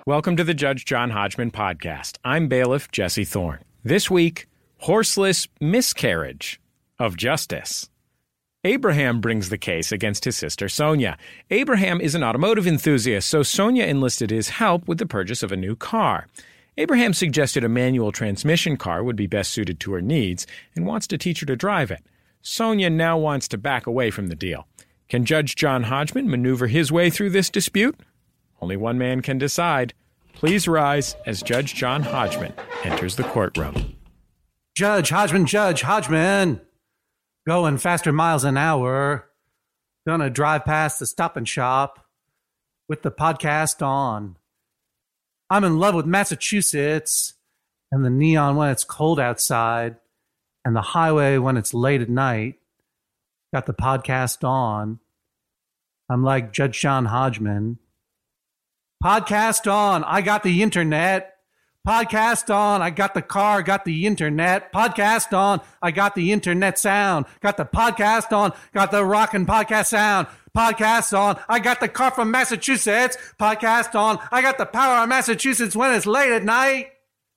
Welcome to the Judge John Hodgman podcast. I'm bailiff Jesse Thorne. This week, horseless miscarriage of justice. Abraham brings the case against his sister Sonia. Abraham is an automotive enthusiast, so Sonia enlisted his help with the purchase of a new car. Abraham suggested a manual transmission car would be best suited to her needs and wants to teach her to drive it. Sonia now wants to back away from the deal. Can Judge John Hodgman maneuver his way through this dispute? Only one man can decide. Please rise as Judge John Hodgman enters the courtroom. Judge Hodgman. Going faster miles an hour. Gonna drive past the Stop and Shop with the podcast on. I'm in love with Massachusetts and the neon when it's cold outside and the highway when it's late at night. Got the podcast on. I'm like Judge John Hodgman. Podcast on. I got the internet. Podcast on. I got the car. Got the internet. Podcast on. I got the internet sound. Got the podcast on. Got the rockin' podcast sound. Podcast on. I got the car from Massachusetts. Podcast on. I got the power of Massachusetts when it's late at night.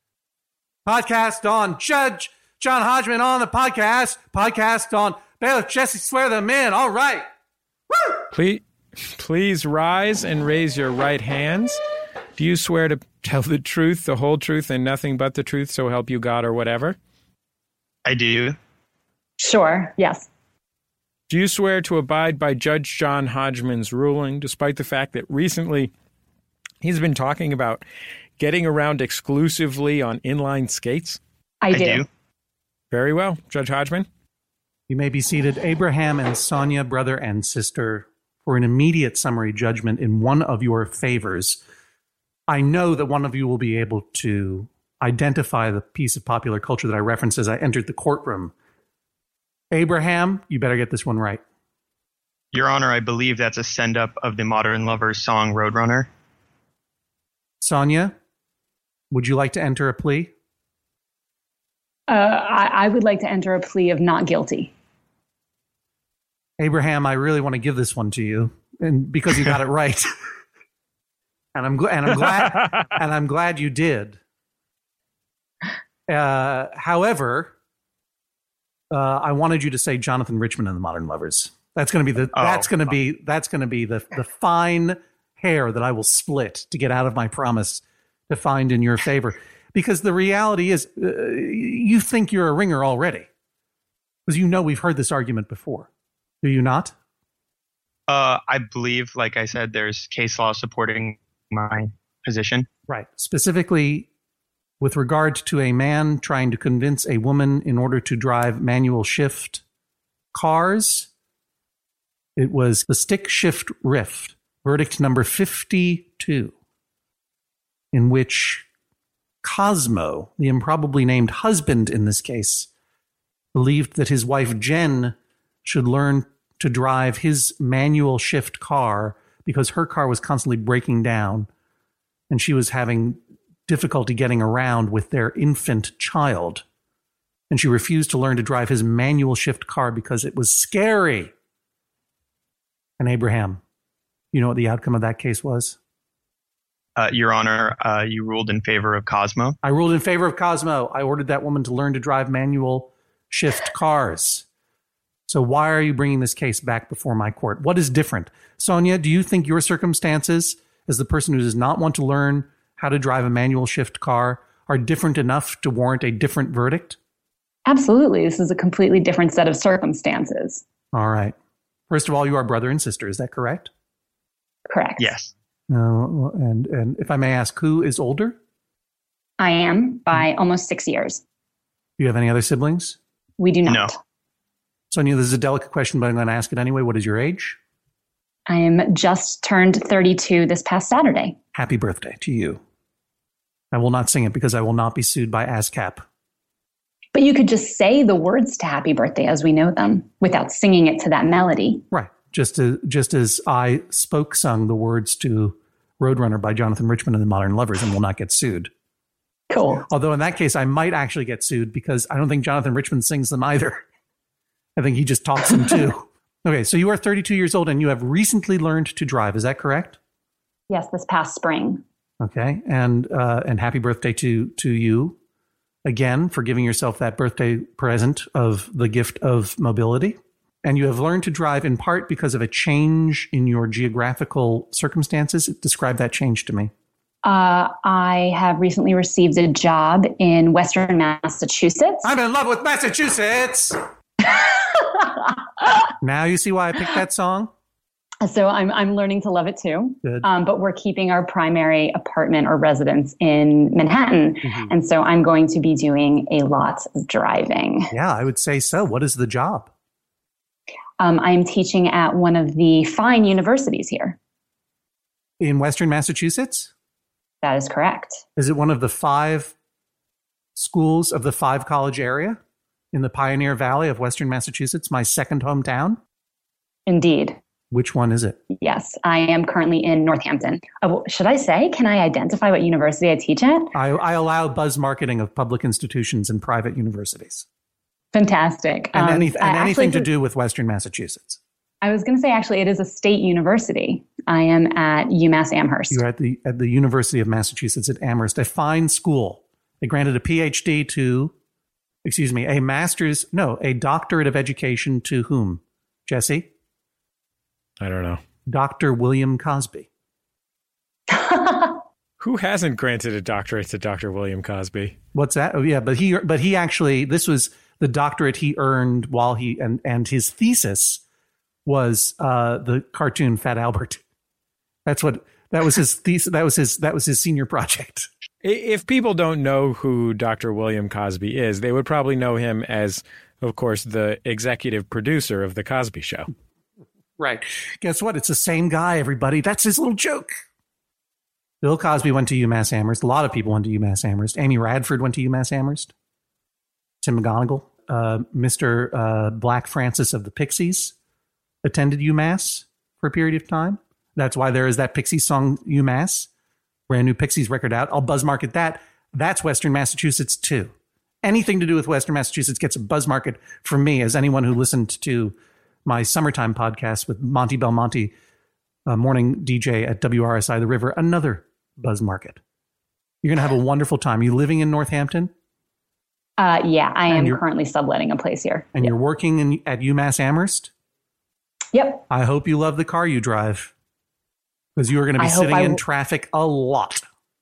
Podcast on. Judge John Hodgman on the podcast. Podcast on. Bailiff Jesse, swear them in. All right. Woo! Please rise and raise your right hands. Do you swear to tell the truth, the whole truth, and nothing but the truth, so help you God or whatever? I do. Sure, yes. Do you swear to abide by Judge John Hodgman's ruling, despite the fact that recently he's been talking about getting around exclusively on inline skates? I do. Very well. Judge Hodgman? You may be seated. Abraham and Sonia, brother and sister, for an immediate summary judgment in one of your favors. I know that one of you will be able to identify the piece of popular culture that I referenced as I entered the courtroom. Abraham, you better get this one right. Your Honor, I believe that's a send-up of the Modern Lovers song Roadrunner. Sonia, would you like to enter a plea? I would like to enter a plea of not guilty. Abraham, I really want to give this one to you, and because you got it right. And I'm glad you did. However, I wanted you to say Jonathan Richman and the Modern Lovers. That's going to be the fine hair that I will split to get out of my promise to find in your favor. Because the reality is, you think you're a ringer already, because you know we've heard this argument before. Do you not? I believe, like I said, there's case law supporting my position. Right. Specifically, with regard to a man trying to convince a woman in order to drive manual shift cars, it was the stick shift rift, verdict number 52, in which Cosmo, the improbably named husband in this case, believed that his wife Jen should learn to drive his manual shift car because her car was constantly breaking down and she was having difficulty getting around with their infant child. And she refused to learn to drive his manual shift car because it was scary. And Abraham, you know what the outcome of that case was? Your Honor, you ruled in favor of Cosmo. I ruled in favor of Cosmo. I ordered that woman to learn to drive manual shift cars. So why are you bringing this case back before my court? What is different? Sonia, do you think your circumstances as the person who does not want to learn how to drive a manual shift car are different enough to warrant a different verdict? Absolutely. This is a completely different set of circumstances. All right. First of all, you are brother and sister. Is that correct? Correct. Yes. And if I may ask, who is older? I am by almost 6 years. Do you have any other siblings? We do not. No. Sonia, this is a delicate question, but I'm going to ask it anyway. What is your age? I am just turned 32 this past Saturday. Happy birthday to you. I will not sing it because I will not be sued by ASCAP. But you could just say the words to Happy Birthday as we know them without singing it to that melody. Right. Just as I sung the words to Roadrunner by Jonathan Richman and the Modern Lovers and will not get sued. Cool. Although in that case, I might actually get sued because I don't think Jonathan Richman sings them either. I think he just talks them too. Okay, so you are 32 years old and you have recently learned to drive. Is that correct? Yes, this past spring. Okay. And happy birthday to you again for giving yourself that birthday present of the gift of mobility. And you have learned to drive in part because of a change in your geographical circumstances. Describe that change to me. I have recently received a job in Western Massachusetts. I'm in love with Massachusetts. Now you see why I picked that song? So I'm learning to love it too. Good. But we're keeping our primary apartment or residence in Manhattan. Mm-hmm. And so I'm going to be doing a lot of driving. Yeah, I would say so. What is the job? I'm teaching at one of the fine universities here. In Western Massachusetts? That is correct. Is it one of the 5 schools of the 5 college area in the Pioneer Valley of Western Massachusetts, my second hometown? Indeed. Which one is it? Yes, I am currently in Northampton. Should I say? Can I identify what university I teach at? I allow buzz marketing of public institutions and private universities. Fantastic. And anything to do with Western Massachusetts. I was going to say, actually, it is a state university. I am at UMass Amherst. You're at the University of Massachusetts at Amherst, a fine school. They granted a PhD to, a doctorate of education to whom? Jesse? I don't know. Dr. William Cosby. Who hasn't granted a doctorate to Dr. William Cosby? What's that? Oh, yeah, but he actually, this was the doctorate he earned while and his thesis was the cartoon Fat Albert. That was his thesis. That was his senior project. If people don't know who Dr. William Cosby is, they would probably know him as, of course, the executive producer of The Cosby Show. Right. Guess what? It's the same guy, everybody. That's his little joke. Bill Cosby went to UMass Amherst. A lot of people went to UMass Amherst. Amy Radford went to UMass Amherst. Tim McGonigal. Mr. Black Francis of the Pixies attended UMass for a period of time. That's why there is that Pixies song, UMass. Brand new Pixies record out. I'll buzz market that. That's Western Massachusetts, too. Anything to do with Western Massachusetts gets a buzz market from me, as anyone who listened to my summertime podcast with Monty Belmonte, morning DJ at WRSI The River, another buzz market. You're going to have a wonderful time. You living in Northampton? Yeah, I am currently subletting a place here. And you're working at UMass Amherst? Yep. I hope you love the car you drive, because you are going to be sitting in traffic a lot.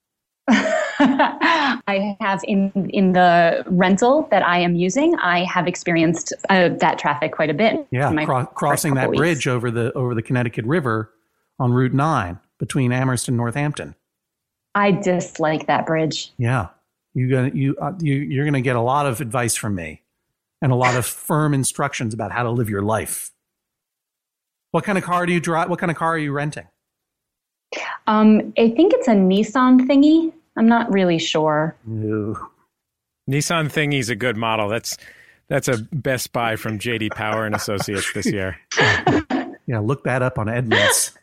I have in the rental that I am using, I have experienced that traffic quite a bit. Yeah, crossing that bridge over the Connecticut River on Route 9 between Amherst and Northampton. I dislike that bridge. Yeah, you're gonna get a lot of advice from me, and a lot of firm instructions about how to live your life. What kind of car do you drive? What kind of car are you renting? I think it's a Nissan thingy. I'm not really sure. No. Nissan Thingy's a good model. That's a Best Buy from JD Power and Associates this year. Yeah, look that up on Edmunds.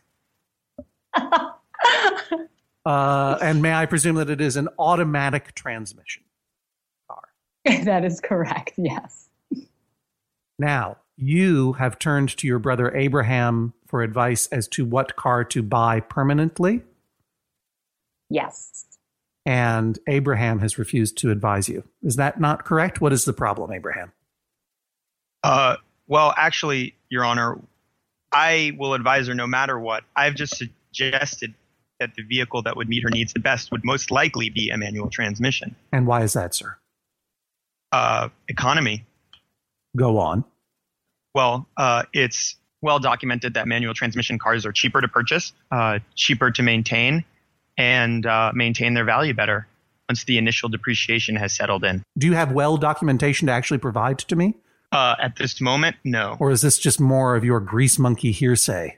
And may I presume that it is an automatic transmission car? That is correct, yes. Now, you have turned to your brother Abraham for advice as to what car to buy permanently? Yes. And Abraham has refused to advise you. Is that not correct? What is the problem, Abraham? Well, actually, Your Honor, I will advise her no matter what. I've just suggested that the vehicle that would meet her needs the best would most likely be a manual transmission. And why is that, sir? Economy. Go on. Well, it's well documented that manual transmission cars are cheaper to purchase, cheaper to maintain, and maintain their value better once the initial depreciation has settled in. Do you have well documentation to actually provide to me? At this moment, no. Or is this just more of your grease monkey hearsay?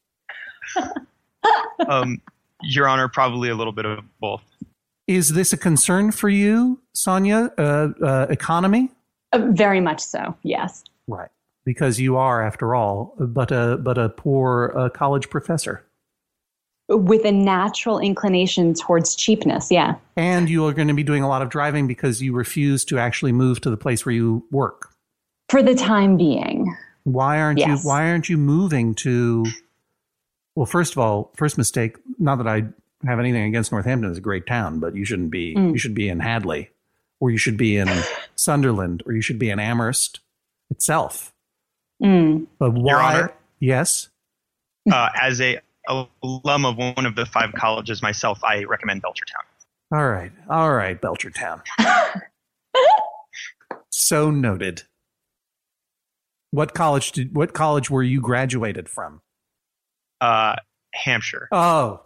Your Honor, probably a little bit of both. Is this a concern for you, Sonia? Economy? Very much so, yes. Right. Because you are, after all, but a poor college professor. With a natural inclination towards cheapness, yeah. And you are going to be doing a lot of driving because you refuse to actually move to the place where you work. For the time being. Why aren't you moving to? Well, first of all, first mistake. Not that have anything against Northampton. It's a great town, but you shouldn't be. You should be in Hadley, or you should be in Sunderland, or you should be in Amherst itself. But why? Your Honor? Yes. As a alum of one of the 5 colleges myself, I recommend Belchertown. All right, Belchertown. So noted. What college were you graduated from? Hampshire. Oh.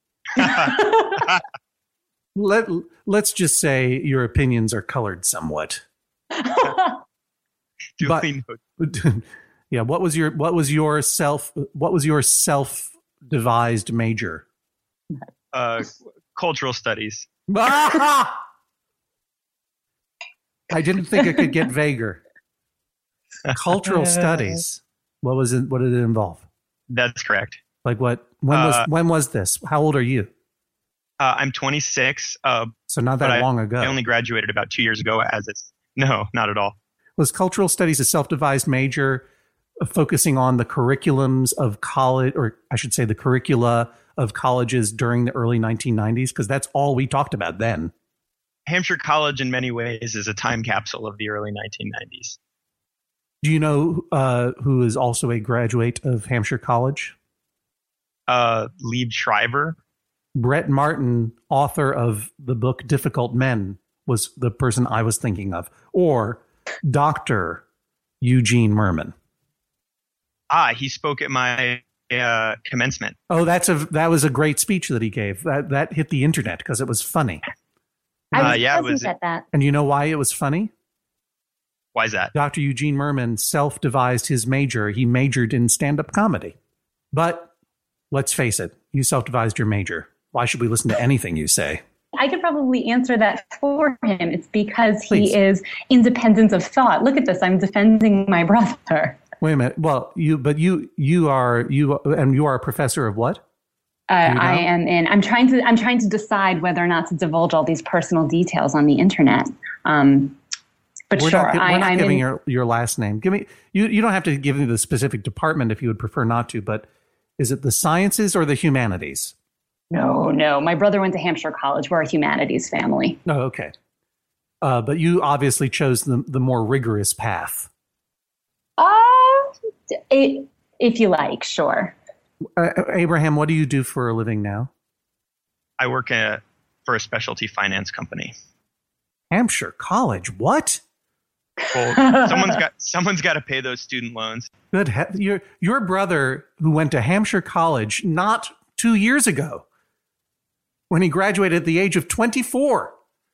Let's just say your opinions are colored somewhat. Duly noted. Yeah, what was your self-devised major? Cultural studies. I didn't think it could get vaguer. Cultural studies. What was it? What did it involve? That's correct. Like what? When was this? How old are you? I'm 26. So not that long ago. I only graduated about 2 years ago. No, not at all. Was cultural studies a self-devised major focusing on the curriculums of college, or I should say the curricula of colleges during the early 1990s? Because that's all we talked about then. Hampshire College, in many ways, is a time capsule of the early 1990s. Do you know who is also a graduate of Hampshire College? Lieb Schreiber. Brett Martin, author of the book Difficult Men, was the person I was thinking of. Or Dr. Eugene Merman. He spoke at my commencement. Oh, that was a great speech that he gave. That hit the internet because it was funny. I was present at that. And you know why it was funny? Why is that? Dr. Eugene Merman self-devised his major. He majored in stand-up comedy. But let's face it, you self-devised your major. Why should we listen to anything you say? I could probably answer that for him. It's because he is independent of thought. Look at this. I'm defending my brother. Wait a minute. Well, you are a professor of what? I am in. I'm trying to decide whether or not to divulge all these personal details on the internet. But we're sure, not I'm giving your last name. Give me. You don't have to give me the specific department if you would prefer not to. But is it the sciences or the humanities? No. My brother went to Hampshire College. We're a humanities family. Oh, okay. But you obviously chose the more rigorous path. If you like, sure. Abraham, what do you do for a living now? I work for a specialty finance company. Hampshire College, what? Well, someone's got to pay those student loans. Good. Your brother, who went to Hampshire College not 2 years ago, when he graduated at the age of 24,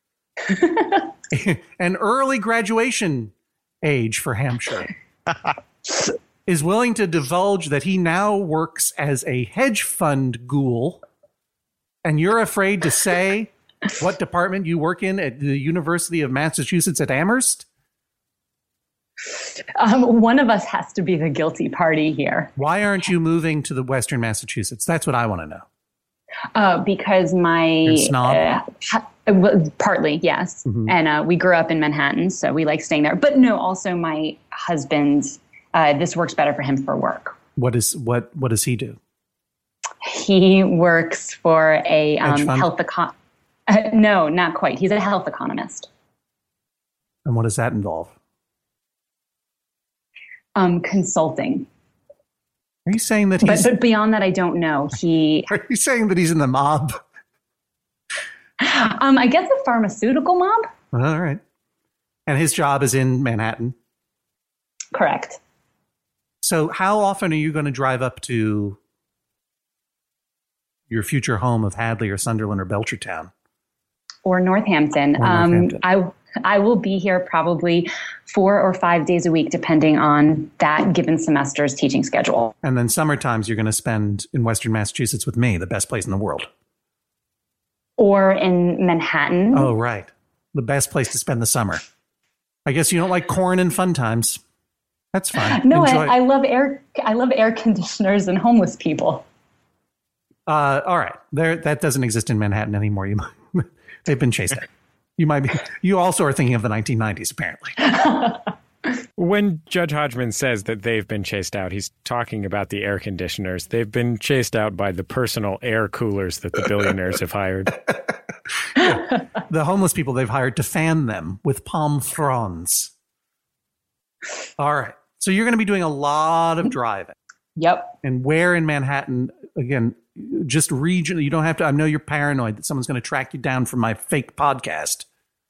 an early graduation age for Hampshire, is willing to divulge that he now works as a hedge fund ghoul, and you're afraid to say what department you work in at the University of Massachusetts at Amherst? One of us has to be the guilty party here. Why aren't you moving to the Western Massachusetts? That's what I want to know. Because You're a snob? Partly, yes. Mm-hmm. And we grew up in Manhattan, so we like staying there. But no, also my husband, this works better for him for work. What does he do? He works for a health no, not quite. He's a health economist. And what does that involve? Consulting. Are you saying that he's... But beyond that, I don't know. Are you saying that he's in the mob? I guess a pharmaceutical mob. All right. And his job is in Manhattan? Correct. So how often are you going to drive up to your future home of Hadley or Sunderland or Belchertown? Or Northampton. I will be here probably 4 or 5 days a week, depending on that given semester's teaching schedule. And then summer times you're going to spend in Western Massachusetts with me, the best place in the world. Or in Manhattan. Oh, right. The best place to spend the summer. I guess you don't like corn and fun times. That's fine. No, I love air conditioners and homeless people. All right. That doesn't exist in Manhattan anymore. They've been chased out. You also are thinking of the 1990s, apparently. When Judge Hodgman says that they've been chased out, he's talking about the air conditioners. They've been chased out by the personal air coolers that the billionaires have hired. Yeah. The homeless people they've hired to fan them with palm fronds. All right. So you're going to be doing a lot of driving. Yep. And where in Manhattan, again, just region. You don't have to. I know you're paranoid that someone's going to track you down from my fake podcast.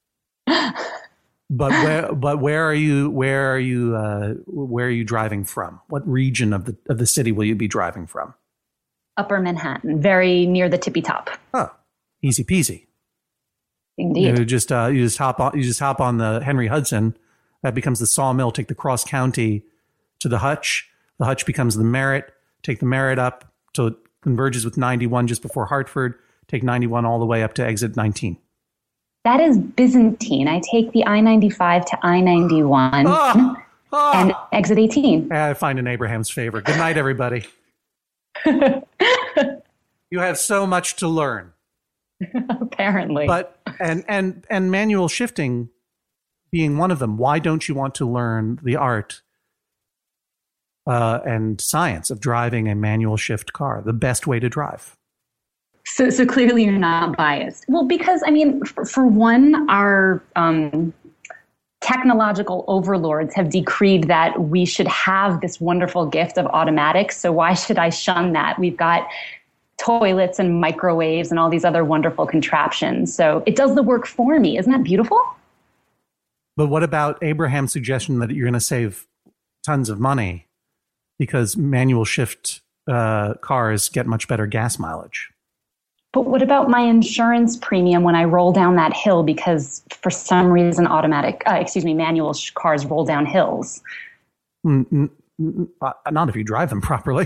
But where are you driving from? What region of the city will you be driving from? Upper Manhattan, very near the tippy top. Oh, easy peasy. Indeed. You just hop on the Henry Hudson. That becomes the Sawmill. Take the Cross County to the Hutch. The Hutch becomes the Merritt. Take the Merritt up till it converges with 91 just before Hartford. Take 91 all the way up to exit 19. That is Byzantine. I take the I-95 to I-91 and exit 18. I find in Abraham's favor. Good night, everybody. You have so much to learn. Apparently. But and manual shifting being one of them. Why don't you want to learn the art and science of driving a manual shift car? The best way to drive. So clearly you're not biased. Well, because, I mean, for one, our technological overlords have decreed that we should have this wonderful gift of automatics. So why should I shun that? We've got toilets and microwaves and all these other wonderful contraptions. So it does the work for me. Isn't that beautiful? But what about Abraham's suggestion that you're going to save tons of money because manual shift cars get much better gas mileage? But what about my insurance premium when I roll down that hill because for some reason manual cars roll down hills? Not if you drive them properly.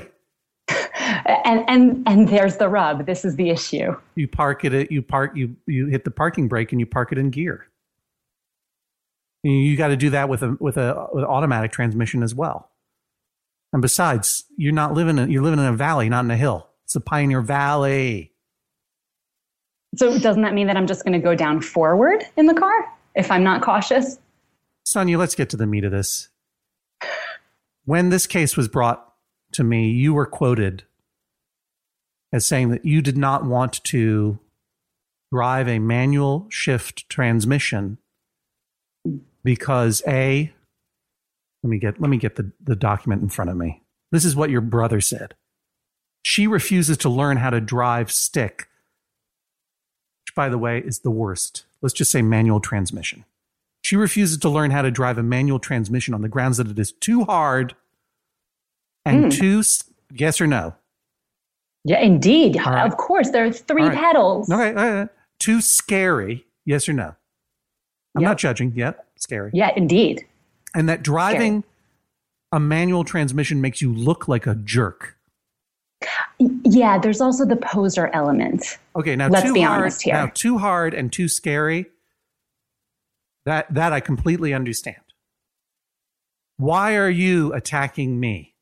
And there's the rub. This is the issue. You you hit the parking brake and you park it in gear. You got to do that with an automatic transmission as well. And besides, you're living in a valley, not in a hill. It's the Pioneer Valley. So doesn't that mean that I'm just going to go down forward in the car if I'm not cautious? Sonia, let's get to the meat of this. When this case was brought to me, you were quoted as saying that you did not want to drive a manual shift transmission because let me get the document in front of me. This is what your brother said. She refuses to learn how to drive stick, which, by the way, is the worst. Let's just say manual transmission. She refuses to learn how to drive a manual transmission on the grounds that it is too hard and too, yes or no? Yeah, indeed. Right. Of course, there are three pedals. Okay. Too scary, yes or no? I'm not judging. Yep, scary. Yeah, indeed. And that driving a manual transmission makes you look like a jerk. Yeah, there's also the poser element. Okay, now let's be honest here. Now, too hard and too scary, that I completely understand. Why are you attacking me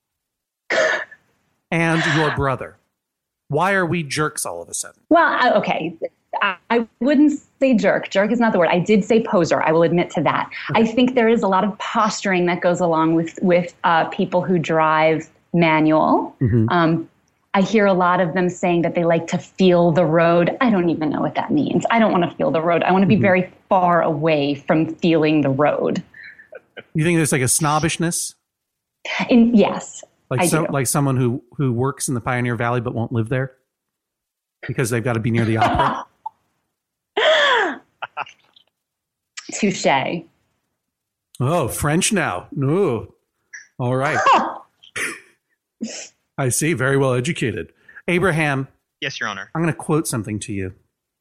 and your brother? Why are we jerks all of a sudden? Well, okay. I wouldn't say jerk. Jerk is not the word. I did say poser. I will admit to that. Okay. I think there is a lot of posturing that goes along with people who drive manual. Mm-hmm. I hear a lot of them saying that they like to feel the road. I don't even know what that means. I don't want to feel the road. I want to be very far away from feeling the road. You think there's like a snobbishness? Yes, I do. Like someone who works in the Pioneer Valley but won't live there because they've got to be near the opera? Touché. Oh, French now. No. All right. I see. Very well educated. Abraham. Yes, Your Honor. I'm going to quote something to you.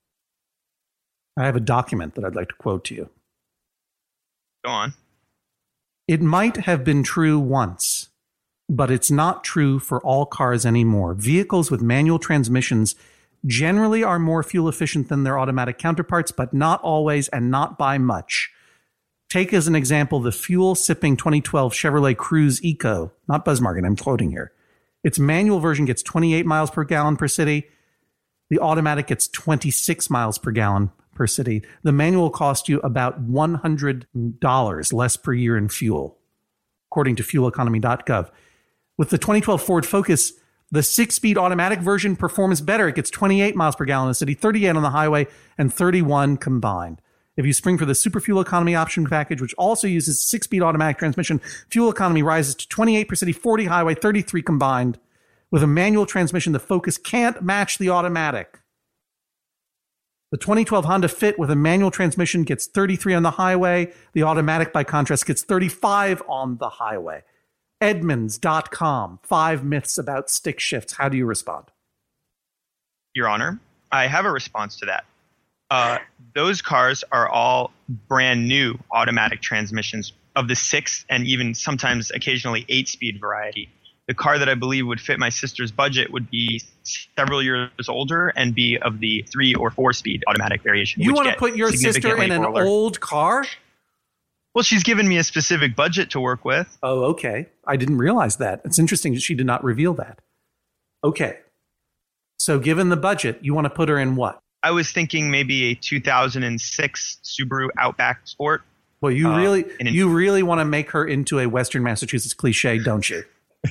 I have a document that I'd like to quote to you. Go on. It might have been true once, but it's not true for all cars anymore. Vehicles with manual transmissions generally are more fuel efficient than their automatic counterparts, but not always and not by much. Take as an example the fuel-sipping 2012 Chevrolet Cruze Eco, not Buzzmarket, I'm quoting here. Its manual version gets 28 miles per gallon per city. The automatic gets 26 miles per gallon per city. The manual cost you about $100 less per year in fuel, according to fueleconomy.gov. With the 2012 Ford Focus, the 6-speed automatic version performs better. It gets 28 miles per gallon in the city, 38 on the highway, and 31 combined. If you spring for the super fuel economy option package, which also uses 6-speed automatic transmission, fuel economy rises to 28 per city, 40 highway, 33 combined. With a manual transmission, the Focus can't match the automatic. The 2012 Honda Fit with a manual transmission gets 33 on the highway. The automatic, by contrast, gets 35 on the highway. Edmunds.com, 5 myths about stick shifts. How do you respond? Your Honor, I have a response to that. Those cars are all brand new automatic transmissions of the 6 and even sometimes occasionally 8-speed variety. The car that I believe would fit my sister's budget would be several years older and be of the 3 or 4-speed automatic variation. You want to put your sister in an old car? Well, she's given me a specific budget to work with. Oh, okay. I didn't realize that. It's interesting that she did not reveal that. Okay. So given the budget, you want to put her in what? I was thinking maybe a 2006 Subaru Outback Sport. Well, you really want to make her into a Western Massachusetts cliche, don't you?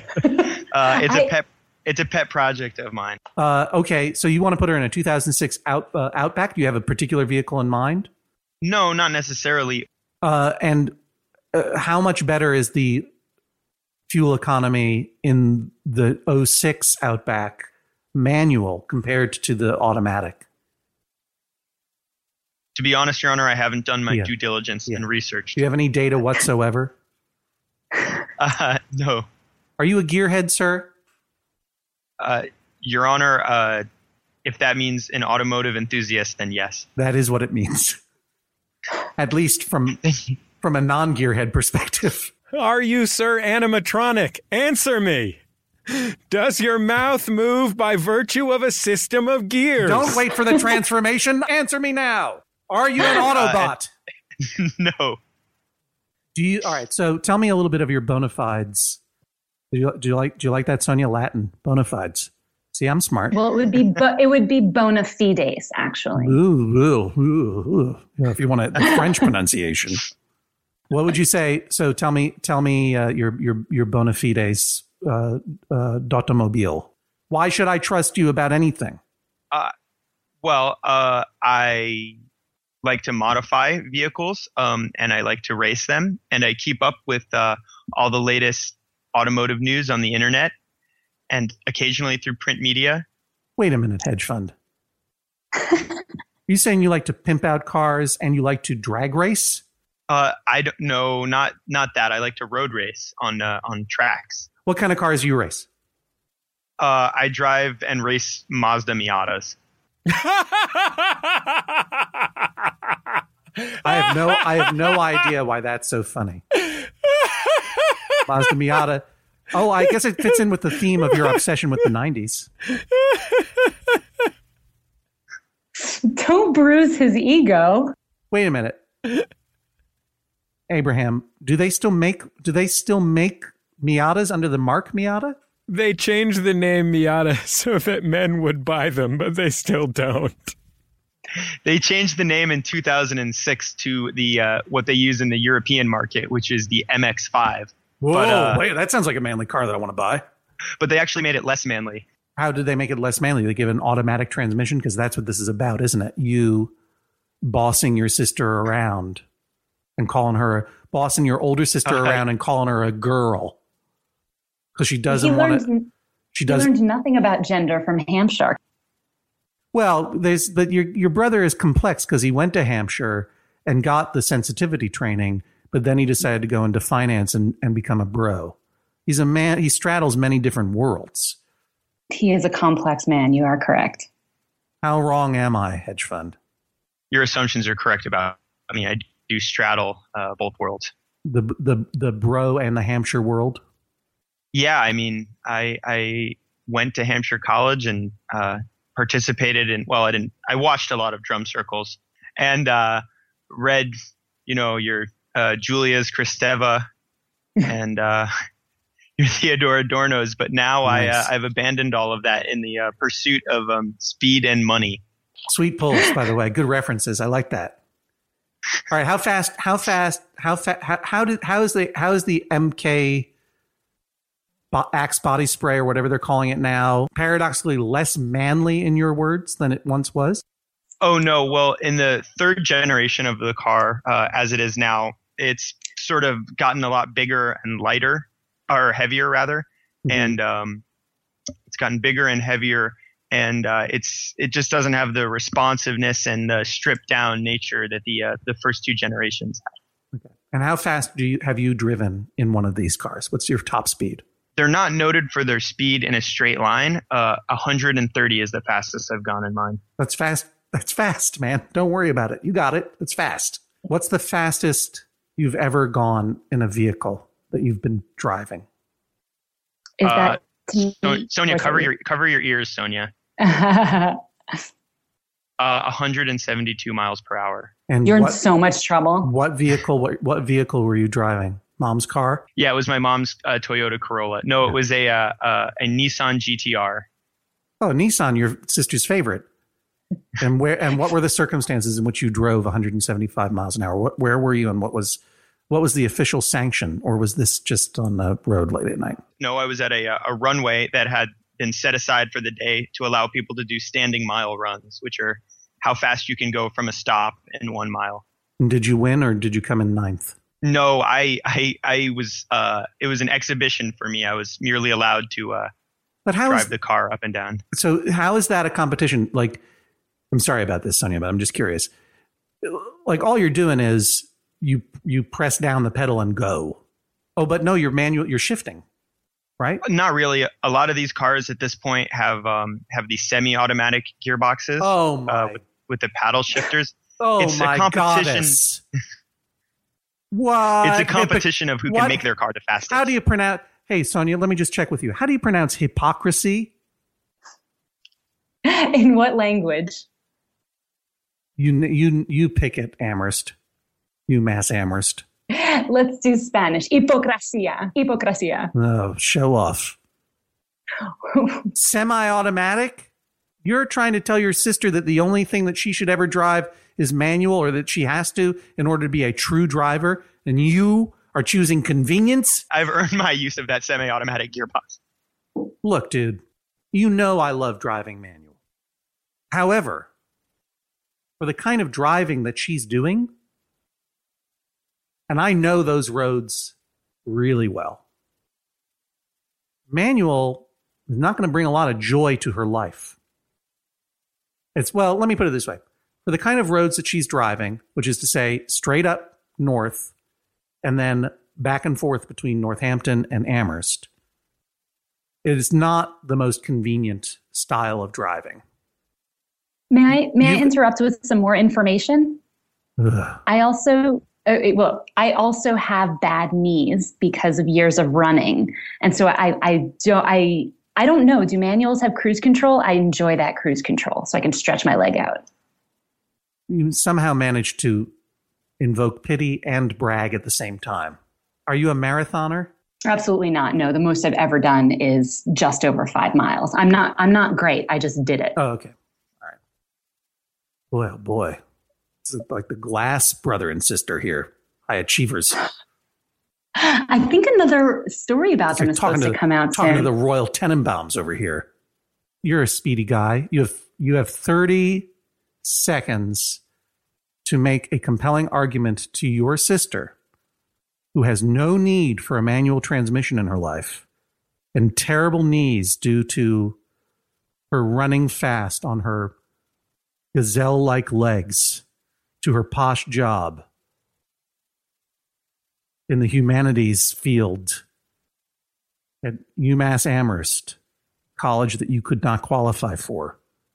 It's a pet project of mine. Okay, so you want to put her in a 2006 Outback? Do you have a particular vehicle in mind? No, not necessarily. And how much better is the fuel economy in the 06 Outback manual compared to the automatic? To be honest, Your Honor, I haven't done my due diligence and research. Do you have any data whatsoever? No. Are you a gearhead, sir? Your Honor, if that means an automotive enthusiast, then yes. That is what it means. At least from a non-gearhead perspective. Are you, sir, animatronic? Answer me. Does your mouth move by virtue of a system of gears? Don't wait for the transformation. Answer me now. Are you an Autobot? No. All right, so tell me a little bit of your bona fides. Do you like that, Sonia? Latin bona fides. See, I'm smart. Well, it would be bona fides, actually. Ooh. If you want the French pronunciation, what would you say? So tell me your bona fides d'automobile. Why should I trust you about anything? I like to modify vehicles, and I like to race them, and I keep up with all the latest automotive news on the internet and occasionally through print media. Wait a minute, hedge fund. You saying you like to pimp out cars and you like to drag race? I don't know, not that. I like to road race on tracks. What kind of cars do you race? I drive and race Mazda Miatas. I have no idea why that's so funny. Mazda Miata. Oh, I guess it fits in with the theme of your obsession with the 90s. Don't bruise his ego. Wait a minute. Abraham, do they still make Miatas under the mark Miata? They changed the name Miata so that men would buy them, but they still don't. They changed the name in 2006 to the what they use in the European market, which is the MX-5. Whoa, wait, that sounds like a manly car that I want to buy. But they actually made it less manly. How did they make it less manly? They give an automatic transmission? Because that's what this is about, isn't it? You bossing your sister around and bossing your older sister around and calling her a girl. Because she doesn't want to. He learned nothing about gender from Hampshire. Well, but your brother is complex because he went to Hampshire and got the sensitivity training, but then he decided to go into finance and become a bro. He's a man. He straddles many different worlds. He is a complex man. You are correct. How wrong am I, hedge fund? Your assumptions are correct about. I mean, I do straddle both worlds. The bro and the Hampshire world. Yeah, I mean, I went to Hampshire College and participated in. Well, I watched a lot of drum circles and read, your Julia's Kristeva and your Theodore Adorno's. But now nice. I've abandoned all of that in the pursuit of speed and money. Sweet pulls, by the way. Good references. I like that. All right. How is the MK Axe body spray or whatever they're calling it now paradoxically less manly in your words than it once was? Oh, no. Well, in the third generation of the car, as it is now, it's sort of gotten a lot bigger and lighter, or heavier rather. Mm-hmm. And it's gotten bigger and heavier. And it just doesn't have the responsiveness and the stripped down nature that the first two generations had. Okay. And how fast have you driven in one of these cars? What's your top speed? They're not noted for their speed in a straight line. 130 is the fastest I've gone in mine. That's fast. That's fast, man. Don't worry about it. You got it. It's fast. What's the fastest you've ever gone in a vehicle that you've been driving? Is that Sonia? Cover your ears, Sonia. 172 miles per hour. And you're in so much trouble. What vehicle were you driving? Mom's car? Yeah, it was my mom's Toyota Corolla. No, it was a Nissan GTR. Oh, Nissan, your sister's favorite. And what were the circumstances in which you drove 175 miles an hour? Where were you, and what was the official sanction, or was this just on the road late at night? No, I was at a runway that had been set aside for the day to allow people to do standing mile runs, which are how fast you can go from a stop in 1 mile. And did you win, or did you come in ninth? No, I was. It was an exhibition for me. I was merely allowed to drive the car up and down. So how is that a competition? Like, I'm sorry about this, Sonia, but I'm just curious. Like, all you're doing is you press down the pedal and go. Oh, but no, you're shifting, right? Not really. A lot of these cars at this point have these semi-automatic gearboxes. Oh my! With the paddle shifters. Oh, it's my a competition. Goddess. What? It's a competition of who can make their car the fastest. How do you pronounce? Hey, Sonia, let me just check with you. How do you pronounce hypocrisy? In what language? You pick it, Amherst. UMass Amherst. Let's do Spanish. Hipocresía. Oh, show off. Semi-automatic? You're trying to tell your sister that the only thing that she should ever drive is manual, or that she has to in order to be a true driver, and you are choosing convenience? I've earned my use of that semi-automatic gearbox. Look, dude, you know I love driving manual. However, for the kind of driving that she's doing, and I know those roads really well, manual is not going to bring a lot of joy to her life. Let me put it this way. For the kind of roads that she's driving, which is to say straight up north and then back and forth between Northampton and Amherst, it is not the most convenient style of driving. May I interrupt with some more information? Ugh. I also have bad knees because of years of running, and so I don't know. Do manuals have cruise control? I enjoy that cruise control, so I can stretch my leg out. You somehow managed to invoke pity and brag at the same time. Are you a marathoner? Absolutely not. No, the most I've ever done is just over 5 miles. I'm not great. I just did it. Oh, okay. All right. Boy, oh boy. It's like the Glass brother and sister here. High achievers. I think another story about them is supposed to come out soon. Talking to the Royal Tenenbaums over here. You're a speedy guy. You have 30 seconds to make a compelling argument to your sister, who has no need for a manual transmission in her life and terrible knees due to her running fast on her gazelle-like legs to her posh job in the humanities field at UMass Amherst, college that you could not qualify for.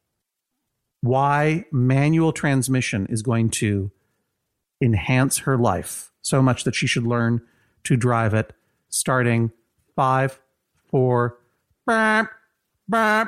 Why manual transmission is going to enhance her life so much that she should learn to drive it starting 5, 4, burp, burp.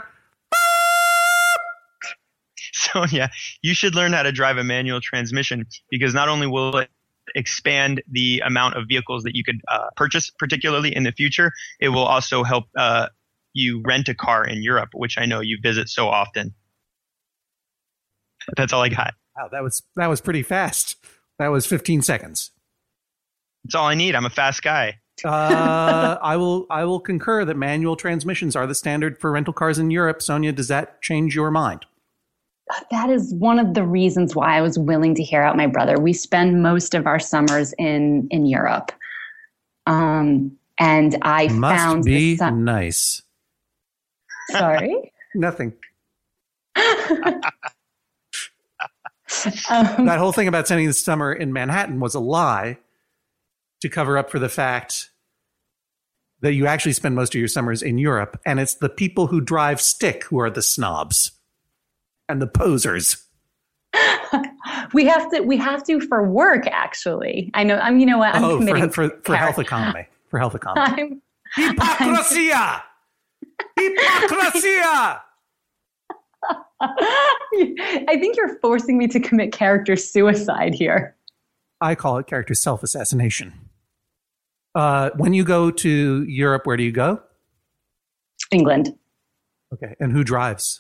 Sonia, you should learn how to drive a manual transmission, because not only will it expand the amount of vehicles that you could purchase, particularly in the future, it will also help you rent a car in Europe, which I know you visit so often. That's all I got. Wow, that was pretty fast. That was 15 seconds. That's all I need. I'm a fast guy. I will concur that manual transmissions are the standard for rental cars in Europe. Sonia, does that change your mind? That is one of the reasons why I was willing to hear out my brother. We spend most of our summers in Europe. And I found be nice. Sorry? Nothing. That whole thing about spending the summer in Manhattan was a lie to cover up for the fact that you actually spend most of your summers in Europe, and it's the people who drive stick who are the snobs and the posers. We have to for work, actually. I know. You know what? I'm committing for health economy. For health economy. Hypocrisy! Hypocrisy! I think you're forcing me to commit character suicide here. I call it character self-assassination. When you go to Europe, where do you go? England. Okay. And who drives?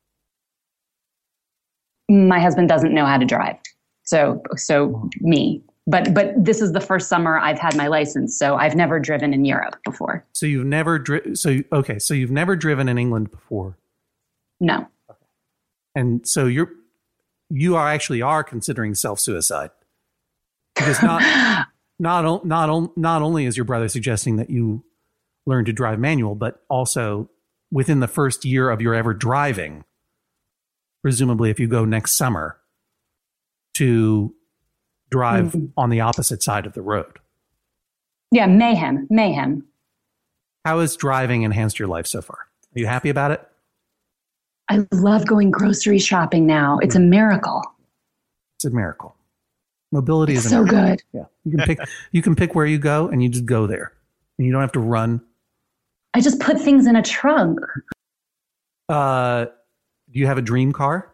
My husband doesn't know how to drive. So me. But this is the first summer I've had my license, so I've never driven in Europe before. So you've never so you've never driven in England before? No. Okay. And so you are considering self-suicide. Because not only is your brother suggesting that you learn to drive manual, but also within the first year of your ever driving, presumably if you go next summer, to drive on the opposite side of the road. Yeah, mayhem. How has driving enhanced your life so far? Are you happy about it? I love going grocery shopping now. It's a miracle. It's a miracle. Mobility is so good. Yeah, you can pick where you go, and you just go there, and you don't have to run. I just put things in a trunk. Do you have a dream car?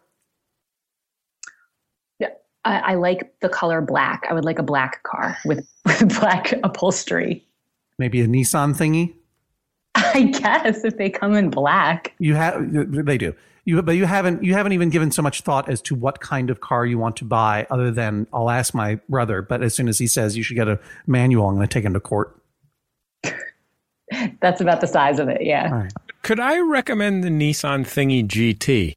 Yeah, I like the color black. I would like a black car with black upholstery. Maybe a Nissan thingy. I guess if they come in black. They do. But you haven't even given so much thought as to what kind of car you want to buy, other than I'll ask my brother, but as soon as he says you should get a manual, I'm going to take him to court. That's about the size of it, yeah. All right. Could I recommend the Nissan Thingy GT?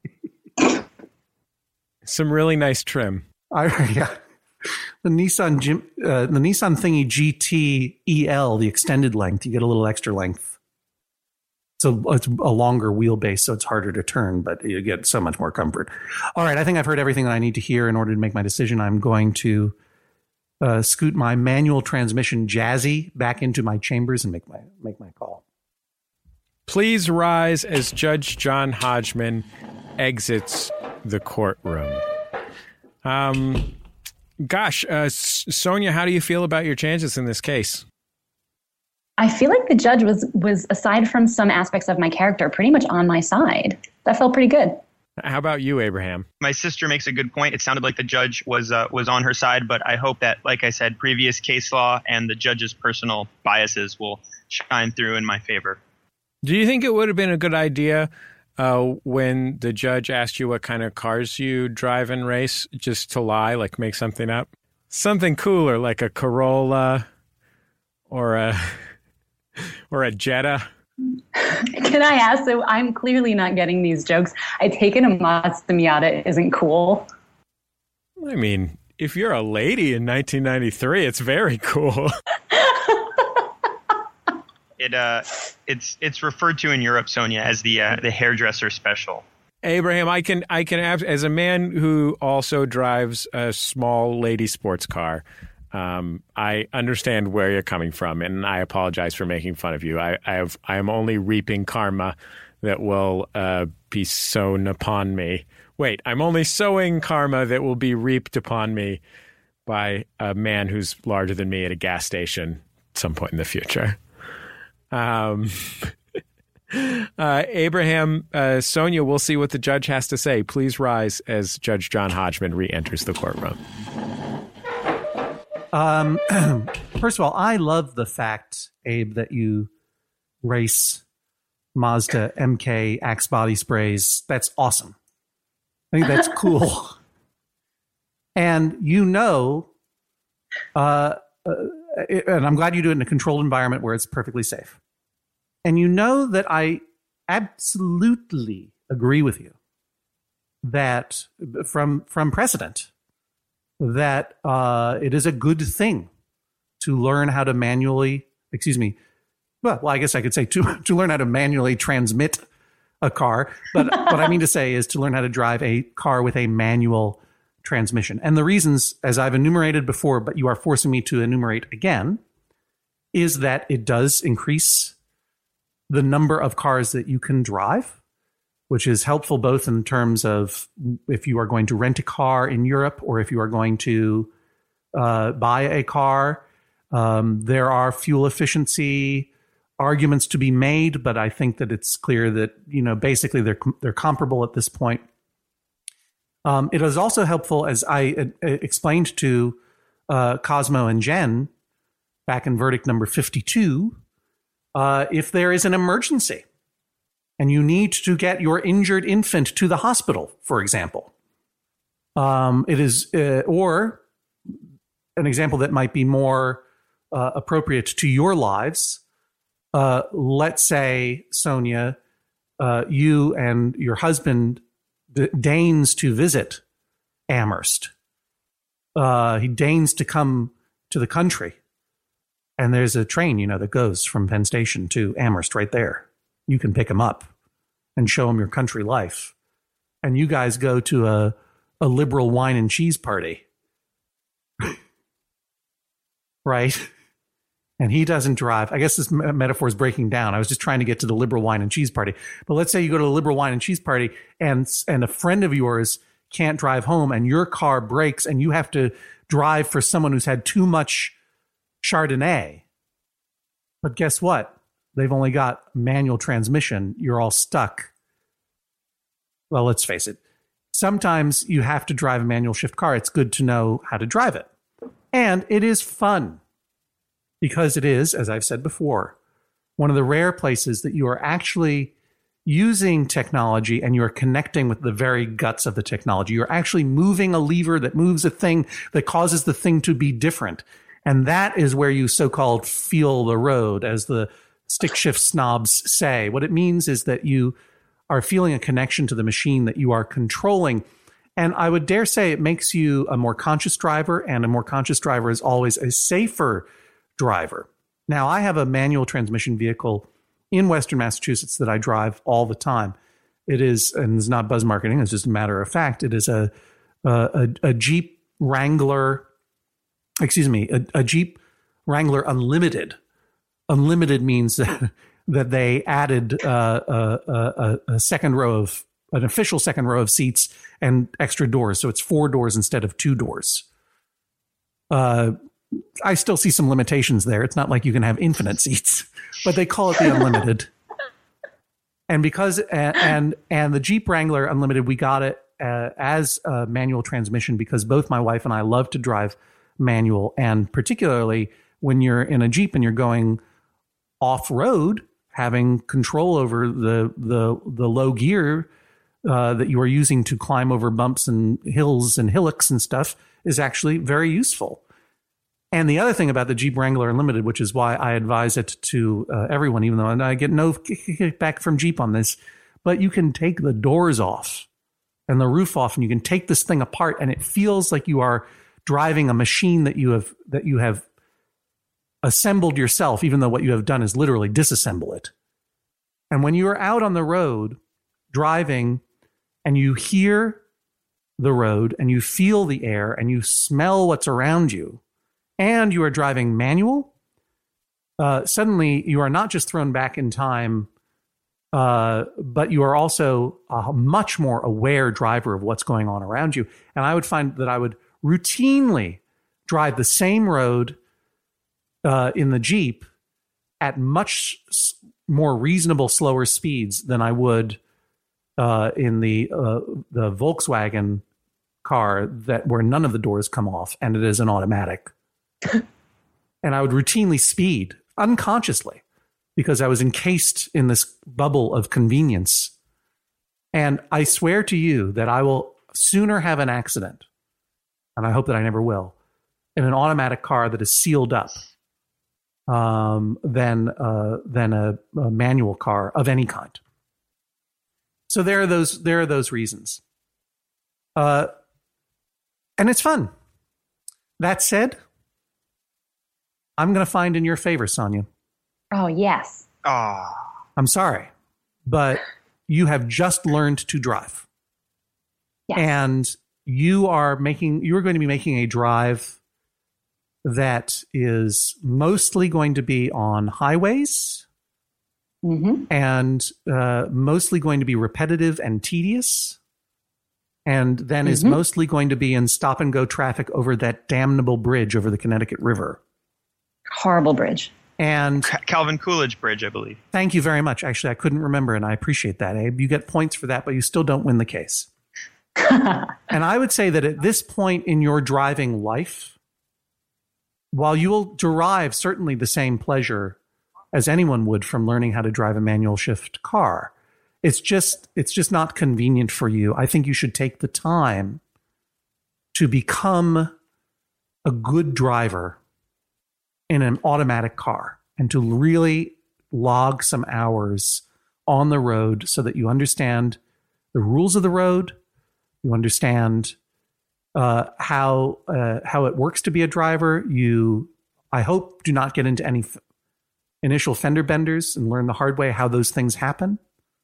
Some really nice trim. Yeah. The Nissan Thingy GT EL, the extended length, you get a little extra length. So it's a longer wheelbase, so it's harder to turn, but you get so much more comfort. All right, I think I've heard everything that I need to hear in order to make my decision. I'm going to scoot my manual transmission Jazzy back into my chambers and make my call. Please rise as Judge John Hodgman exits the courtroom. Sonia, how do you feel about your chances in this case? I feel like the judge was, aside from some aspects of my character, pretty much on my side. That felt pretty good. How about you, Abraham? My sister makes a good point. It sounded like the judge was on her side, but I hope that, like I said, previous case law and the judge's personal biases will shine through in my favor. Do you think it would have been a good idea when the judge asked you what kind of cars you drive and race, just to lie, like make something up? Something cooler, like a Corolla or a Jetta. Can I ask? So I'm clearly not getting these jokes. I take it a Mazda Miata isn't cool. I mean, if you're a lady in 1993, it's very cool. It's referred to in Europe, Sonia, as the hairdresser special. Abraham, I can as a man who also drives a small lady sports car, I understand where you're coming from, and I apologize for making fun of you. I am only reaping karma that will be sown upon me. Wait, I'm only sowing karma that will be reaped upon me by a man who's larger than me at a gas station at some point in the future. Abraham, Sonia, we'll see what the judge has to say. Please rise as Judge John Hodgman re-enters the courtroom. First of all, I love the fact, Abe, that you race Mazda MK Axe body sprays. That's awesome. I think that's cool. And and I'm glad you do it in a controlled environment where it's perfectly safe. And you know that I absolutely agree with you that from precedent that it is a good thing to learn how to manually, well, I guess I could say to learn how to manually transmit a car. But what I mean to say is to learn how to drive a car with a manual transmission. And the reasons, as I've enumerated before, but you are forcing me to enumerate again, is that it does increase the number of cars that you can drive, which is helpful both in terms of if you are going to rent a car in Europe or if you are going to buy a car. There are fuel efficiency arguments to be made, but I think that it's clear that, basically they're comparable at this point. It is also helpful, as I explained to Cosmo and Jen back in verdict number 52, if there is an emergency and you need to get your injured infant to the hospital, for example. It is, or an example that might be more appropriate to your lives. Let's say, Sonia, you and your husband deigns to visit Amherst. He deigns to come to the country. And there's a train, that goes from Penn Station to Amherst right there. You can pick him up and show him your country life. And you guys go to a liberal wine and cheese party. Right? And he doesn't drive. I guess this metaphor is breaking down. I was just trying to get to the liberal wine and cheese party. But let's say you go to the liberal wine and cheese party and a friend of yours can't drive home and your car breaks and you have to drive for someone who's had too much Chardonnay. But guess what? They've only got manual transmission. You're all stuck. Well, let's face it. Sometimes you have to drive a manual shift car. It's good to know how to drive it. And it is fun because it is, as I've said before, one of the rare places that you are actually using technology and you're connecting with the very guts of the technology. You're actually moving a lever that moves a thing that causes the thing to be different. And that is where you so-called feel the road, as the stick shift snobs say. What it means is that you are feeling a connection to the machine that you are controlling. And I would dare say it makes you a more conscious driver, and a more conscious driver is always a safer driver. Now, I have a manual transmission vehicle in Western Massachusetts that I drive all the time. It is, and it's not buzz marketing, it's just a matter of fact, it is a Jeep Wrangler, a Jeep Wrangler Unlimited. Unlimited means that they added an official second row of seats and extra doors. So it's 4 doors instead of 2 doors. I still see some limitations there. It's not like you can have infinite seats, but they call it the Unlimited. And because, and the Jeep Wrangler Unlimited, we got it as a manual transmission because both my wife and I love to drive manual. And particularly when you're in a Jeep and you're going off-road, having control over the low gear that you are using to climb over bumps and hills and hillocks and stuff is actually very useful. And the other thing about the Jeep Wrangler Unlimited, which is why I advise it to everyone, even though I get no kickback from Jeep on this, but you can take the doors off and the roof off, and you can take this thing apart, and it feels like you are driving a machine that you have assembled yourself, even though what you have done is literally disassemble it. And when you are out on the road driving and you hear the road and you feel the air and you smell what's around you, and you are driving manual, suddenly you are not just thrown back in time, but you are also a much more aware driver of what's going on around you. And I would find that I would routinely drive the same road in the Jeep at much more reasonable, slower speeds than I would in the Volkswagen car where none of the doors come off and it is an automatic. And I would routinely speed unconsciously because I was encased in this bubble of convenience. And I swear to you that I will sooner have an accident and I hope that I never will, in an automatic car that is sealed up than a manual car of any kind. So there are those reasons. And it's fun. That said, I'm going to find in your favor, Sonia. Oh, yes. I'm sorry, but you have just learned to drive. Yes. And you are going to be making a drive that is mostly going to be on highways and mostly going to be repetitive and tedious. And then is mostly going to be in stop and go traffic over that damnable bridge over the Connecticut River. Horrible bridge. And Calvin Coolidge Bridge, I believe. Thank you very much. Actually, I couldn't remember, and I appreciate that, Abe. You get points for that, but you still don't win the case. And I would say that at this point in your driving life, while you will derive certainly the same pleasure as anyone would from learning how to drive a manual shift car, it's just not convenient for you. I think you should take the time to become a good driver in an automatic car and to really log some hours on the road so that you understand the rules of the road, you understand how it works to be a driver. You, I hope, do not get into any initial fender benders and learn the hard way how those things happen.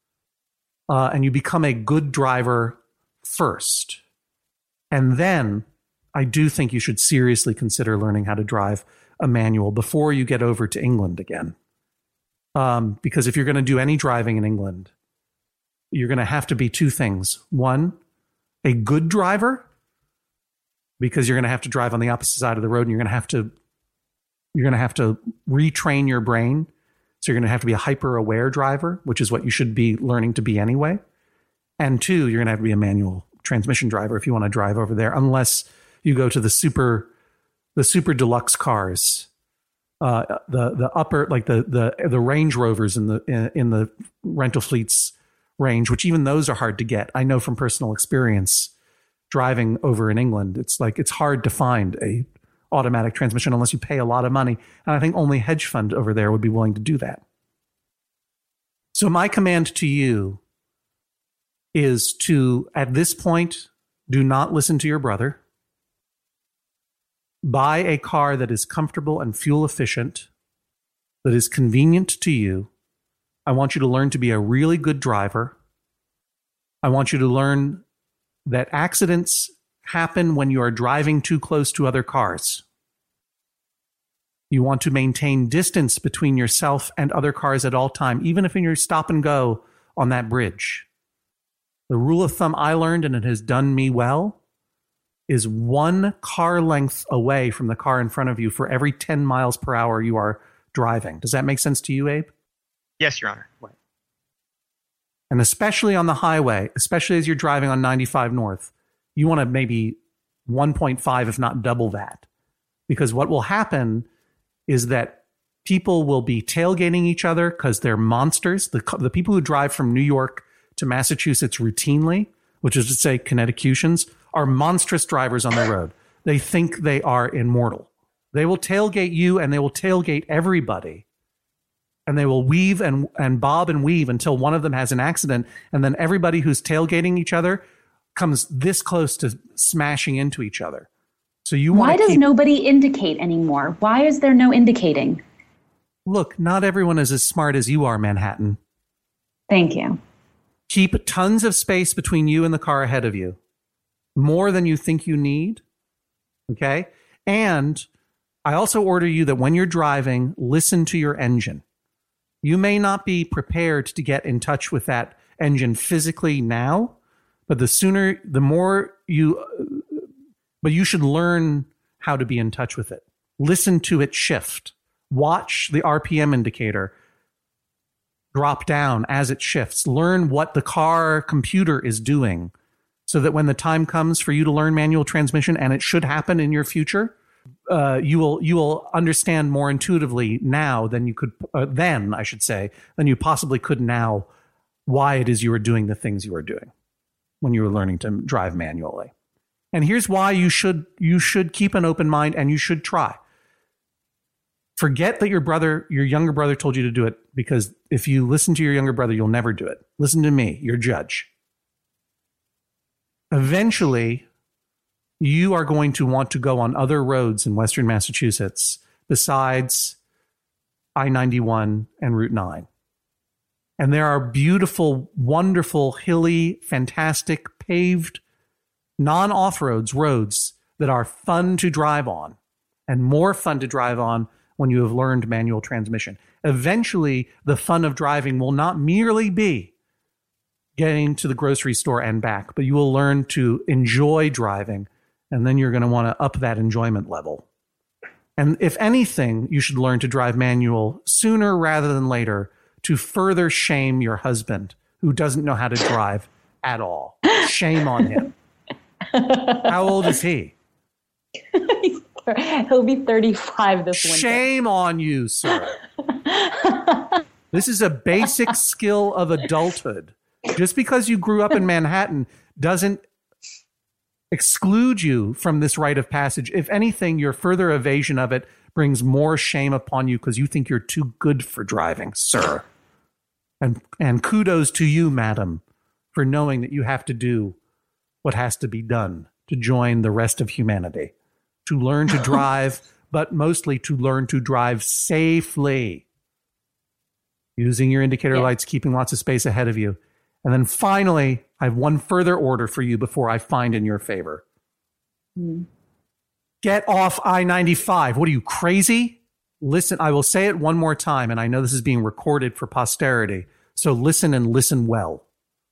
And you become a good driver first. And then I do think you should seriously consider learning how to drive a manual before you get over to England again. Because if you're going to do any driving in England, you're going to have to be two things. One, a good driver, because you're going to have to drive on the opposite side of the road and you're going to have to retrain your brain. So you're going to have to be a hyper aware driver, which is what you should be learning to be anyway. And two, you're going to have to be a manual transmission driver if you want to drive over there, unless you go to the super deluxe cars, the upper, like the Range Rovers in the rental fleets range, which even those are hard to get. I know from personal experience driving over in England, it's hard to find a automatic transmission unless you pay a lot of money. And I think only hedge fund over there would be willing to do that. So my command to you is to, at this point, do not listen to your brother. Buy a car that is comfortable and fuel efficient, that is convenient to you. I want you to learn to be a really good driver. I want you to learn that accidents happen when you are driving too close to other cars. You want to maintain distance between yourself and other cars at all time, even if in your stop and go on that bridge. The rule of thumb I learned, and it has done me well, is 1 car length away from the car in front of you for every 10 miles per hour you are driving. Does that make sense to you, Abe? Yes, Your Honor. Right. And especially on the highway, especially as you're driving on 95 North, you want to maybe 1.5, if not double that. Because what will happen is that people will be tailgating each other because they're monsters. The people who drive from New York to Massachusetts routinely, which is to say Connecticutians, are monstrous drivers on the road. They think they are immortal. They will tailgate you and they will tailgate everybody. And they will weave and bob and weave until one of them has an accident. And then everybody who's tailgating each other comes this close to smashing into each other. So you Why does nobody indicate anymore? Why is there no indicating? Look, not everyone is as smart as you are, Manhattan. Thank you. Keep tons of space between you and the car ahead of you. More than you think you need. Okay? And I also order you that when you're driving, listen to your engine. You may not be prepared to get in touch with that engine physically now, but but you should learn how to be in touch with it. Listen to it shift. Watch the RPM indicator drop down as it shifts. Learn what the car computer is doing so that when the time comes for you to learn manual transmission, and it should happen in your future, you will understand more intuitively now than you could than you possibly could now why it is you are doing the things you are doing when you were learning to drive manually. And here's why you should keep an open mind and you should try. Forget that your younger brother told you to do it, because if you listen to your younger brother, you'll never do it. Listen to me, your judge. Eventually, you are going to want to go on other roads in Western Massachusetts besides I-91 and Route 9. And there are beautiful, wonderful, hilly, fantastic, paved, non-off-roads roads that are fun to drive on, and more fun to drive on when you have learned manual transmission. Eventually, the fun of driving will not merely be getting to the grocery store and back, but you will learn to enjoy driving, and then you're going to want to up that enjoyment level. And if anything, you should learn to drive manual sooner rather than later to further shame your husband, who doesn't know how to drive at all. Shame on him. How old is he? He'll be 35 this winter. Shame on you, sir. This is a basic skill of adulthood. Just because you grew up in Manhattan doesn't exclude you from this rite of passage. If anything, your further evasion of it brings more shame upon you because you think you're too good for driving, sir. And kudos to you, madam, for knowing that you have to do what has to be done to join the rest of humanity. To learn to drive, but mostly to learn to drive safely. Using your indicator lights, keeping lots of space ahead of you. And then finally, I have one further order for you before I find in your favor. Get off I-95. What are you, crazy? Listen, I will say it one more time, and I know this is being recorded for posterity, so listen and listen well.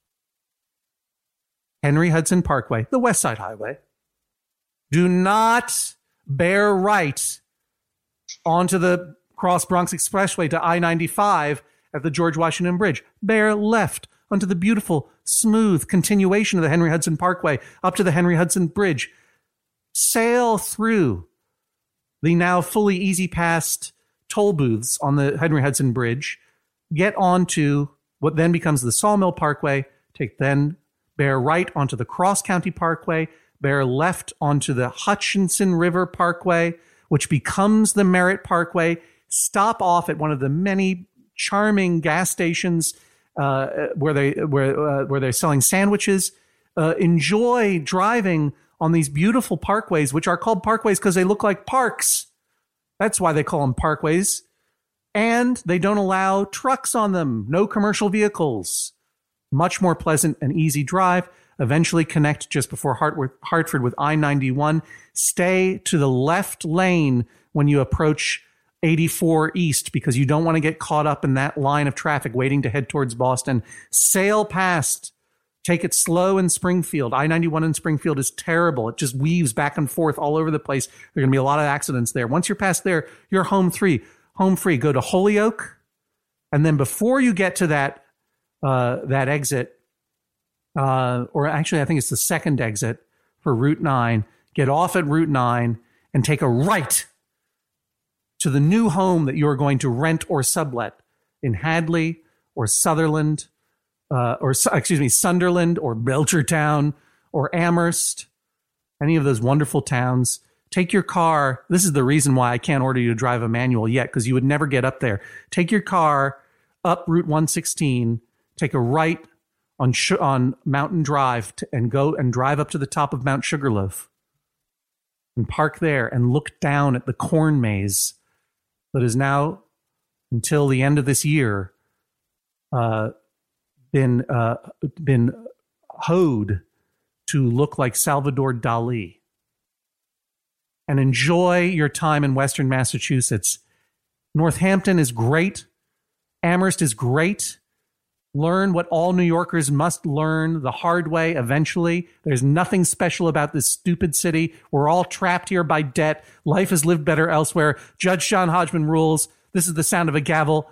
Henry Hudson Parkway, the West Side Highway. Do not bear right onto the Cross Bronx Expressway to I-95 at the George Washington Bridge. Bear left onto the beautiful, smooth continuation of the Henry Hudson Parkway up to the Henry Hudson Bridge. Sail through the now fully easy-passed toll booths on the Henry Hudson Bridge. Get onto what then becomes the Sawmill Parkway. Bear right onto the Cross County Parkway. Bear left onto the Hutchinson River Parkway, which becomes the Merritt Parkway. Stop off at one of the many charming gas stations where they're selling sandwiches. Enjoy driving on these beautiful parkways, which are called parkways because they look like parks. That's why they call them parkways. And they don't allow trucks on them. No commercial vehicles. Much more pleasant and easy drive. Eventually connect just before Hartford with I-91. Stay to the left lane when you approach 84 East because you don't want to get caught up in that line of traffic waiting to head towards Boston. Sail past. Take it slow in Springfield. I-91 in Springfield is terrible. It just weaves back and forth all over the place. There are going to be a lot of accidents there. Once you're past there, you're home free. Home free. Go to Holyoke. And then before you get to that exit, or actually I think it's the second exit for Route 9, get off at Route 9 and take a right to the new home that you are going to rent or sublet in Hadley or Sunderland or Belchertown or Amherst, any of those wonderful towns. Take your car. This is the reason why I can't order you to drive a manual yet, because you would never get up there. Take your car up Route 116, take a right on Mountain Drive and go and drive up to the top of Mount Sugarloaf and park there and look down at the corn maze that is now, until the end of this year, been hoed to look like Salvador Dali. And enjoy your time in Western Massachusetts. Northampton is great. Amherst is great. Learn what all New Yorkers must learn the hard way eventually. There's nothing special about this stupid city. We're all trapped here by debt. Life is lived better elsewhere. Judge John Hodgman rules. This is the sound of a gavel.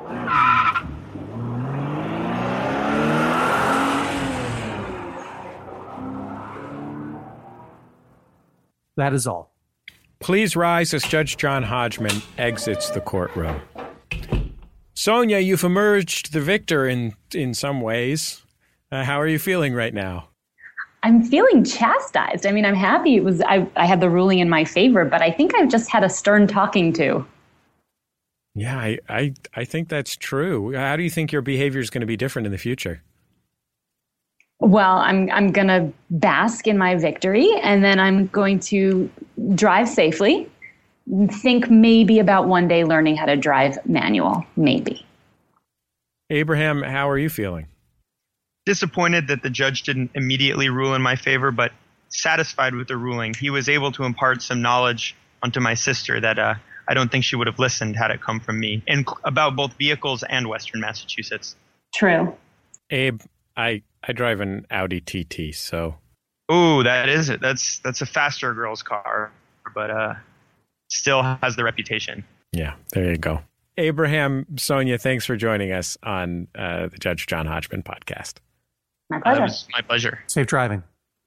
That is all. Please rise as Judge John Hodgman exits the courtroom. Sonia, you've emerged the victor in some ways. How are you feeling right now? I'm feeling chastised. I mean, I'm happy I had the ruling in my favor, but I think I've just had a stern talking to. Yeah, I think that's true. How do you think your behavior is going to be different in the future? Well, I'm going to bask in my victory, and then I'm going to drive safely. Think maybe about one day learning how to drive manual, maybe. Abraham, how are you feeling? Disappointed that the judge didn't immediately rule in my favor, but satisfied with the ruling. He was able to impart some knowledge onto my sister that I don't think she would have listened had it come from me, and about both vehicles and Western Massachusetts. True. Abe, I drive an Audi TT, so. Ooh, that is it. That's a faster girl's car, but still has the reputation. Yeah, there you go. Abraham, Sonia, thanks for joining us on the Judge John Hodgman podcast. My pleasure. It was my pleasure. Safe driving.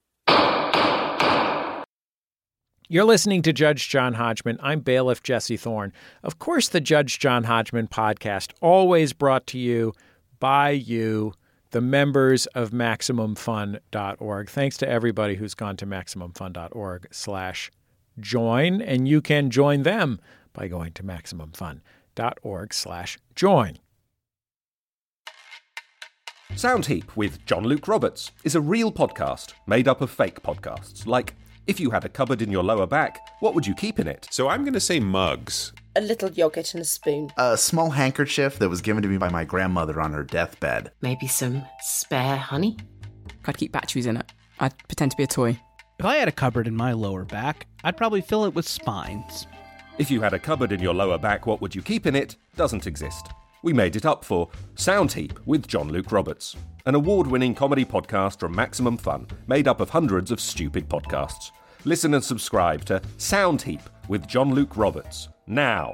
You're listening to Judge John Hodgman. I'm bailiff Jesse Thorne. Of course, the Judge John Hodgman podcast, always brought to you by you, the members of MaximumFun.org. Thanks to everybody who's gone to MaximumFun.org/join, and you can join them by going to MaximumFun.org/join. Soundheap with John Luke Roberts is a real podcast made up of fake podcasts. Like, if you had a cupboard in your lower back, what would you keep in it? So I'm going to say mugs. A little yogurt and a spoon. A small handkerchief that was given to me by my grandmother on her deathbed. Maybe some spare honey. I'd keep batteries in it. I'd pretend to be a toy. If I had a cupboard in my lower back, I'd probably fill it with spines. If you had a cupboard in your lower back, what would you keep in it? Doesn't exist. We made it up for Soundheap with John Luke Roberts, an award-winning comedy podcast from Maximum Fun, made up of hundreds of stupid podcasts. Listen and subscribe to Soundheap with John Luke Roberts now.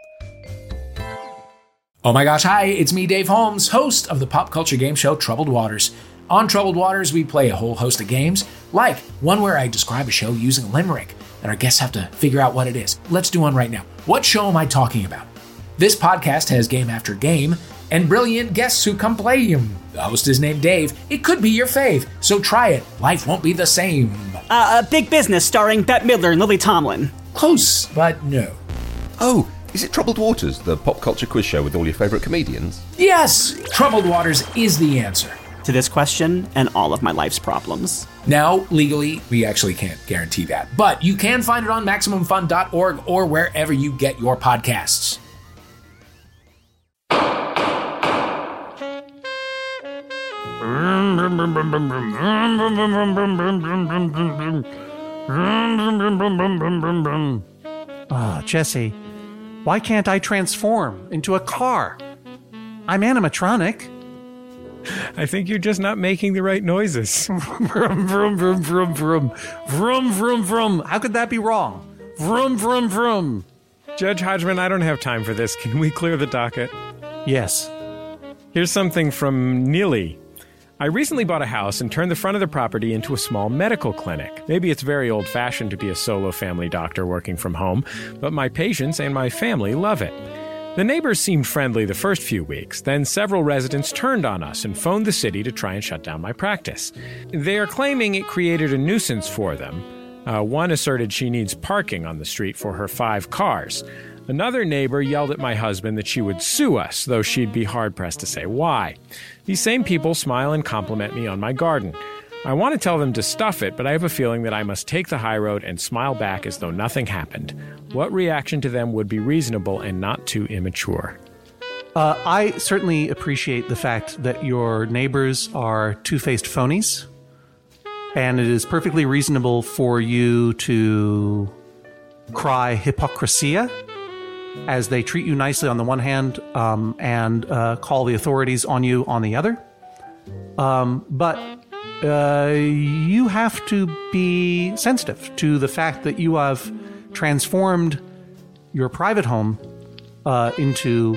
Oh my gosh, hi, it's me, Dave Holmes, host of the pop culture game show Troubled Waters. On Troubled Waters, we play a whole host of games, like one where I describe a show using a limerick, and our guests have to figure out what it is. Let's do one right now. What show am I talking about? This podcast has game after game, and brilliant guests who come play them. The host is named Dave. It could be your fave, so try it. Life won't be the same. Big Business starring Bette Midler and Lily Tomlin. Close, but no. Oh, is it Troubled Waters, the pop culture quiz show with all your favourite comedians? Yes, Troubled Waters is the answer to this question and all of my life's problems. Now, legally, we actually can't guarantee that, but you can find it on MaximumFun.org or wherever you get your podcasts. Jesse, why can't I transform into a car? I'm animatronic. I think you're just not making the right noises. Vroom, vroom, vroom, vroom, vroom. Vroom, vroom, vroom. How could that be wrong? Vroom, vroom, vroom. Judge Hodgman, I don't have time for this. Can we clear the docket? Yes. Here's something from Neely. I recently bought a house and turned the front of the property into a small medical clinic. Maybe it's very old-fashioned to be a solo family doctor working from home, but my patients and my family love it. The neighbors seemed friendly the first few weeks, then several residents turned on us and phoned the city to try and shut down my practice. They are claiming it created a nuisance for them. One asserted she needs parking on the street for her 5 cars. Another neighbor yelled at my husband that she would sue us, though she'd be hard-pressed to say why. These same people smile and compliment me on my garden. I want to tell them to stuff it, but I have a feeling that I must take the high road and smile back as though nothing happened. What reaction to them would be reasonable and not too immature? I certainly appreciate the fact that your neighbors are two-faced phonies, and it is perfectly reasonable for you to cry hypocrisia as they treat you nicely on the one hand and call the authorities on you on the other. But you have to be sensitive to the fact that you have transformed your private home into